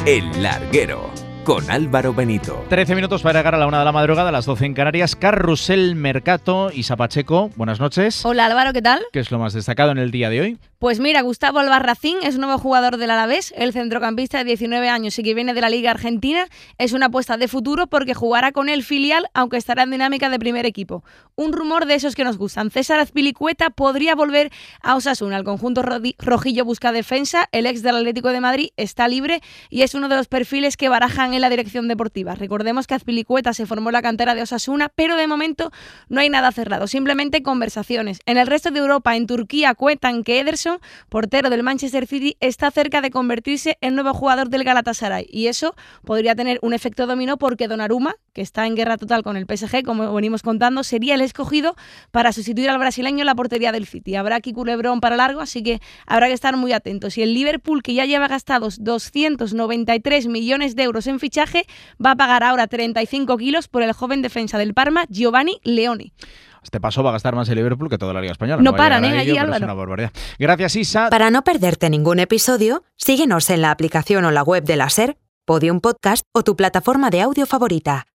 El Larguero, con Álvaro Benito. 13 minutos para llegar a la 1 de la madrugada, a las 12 en Canarias. Carrusel Mercato. Isa Pacheco, buenas noches. Hola Álvaro, ¿qué tal? ¿Qué es lo más destacado en el día de hoy? Pues mira, Gustavo Albarracín es nuevo jugador del Alavés, el centrocampista de 19 años y que viene de la Liga Argentina. Es una apuesta de futuro porque jugará con el filial, aunque estará en dinámica de primer equipo. Un rumor de esos que nos gustan. César Azpilicueta podría volver a Osasuna. El conjunto rojillo busca defensa. El ex del Atlético de Madrid está libre y es uno de los perfiles que barajan en la dirección deportiva. Recordemos que Azpilicueta se formó en la cantera de Osasuna, pero de momento no hay nada cerrado, simplemente conversaciones. En el resto de Europa, en Turquía, cuentan que Ederson, portero del Manchester City, está cerca de convertirse en nuevo jugador del Galatasaray, y eso podría tener un efecto dominó porque Donnarumma, que está en guerra total con el PSG, como venimos contando, sería el escogido para sustituir al brasileño en la portería del City. Habrá aquí culebrón para largo, así que habrá que estar muy atentos. Y el Liverpool, que ya lleva gastados 293 millones de euros en fichaje, va a pagar ahora 35 kilos por el joven defensa del Parma, Giovanni Leone. Este paso va a gastar más el Liverpool que toda la Liga Española. No paran, allí, Álvaro. Es una barbaridad. Gracias, Isa. Para no perderte ningún episodio, síguenos en la aplicación o la web de la SER, Podium Podcast o tu plataforma de audio favorita.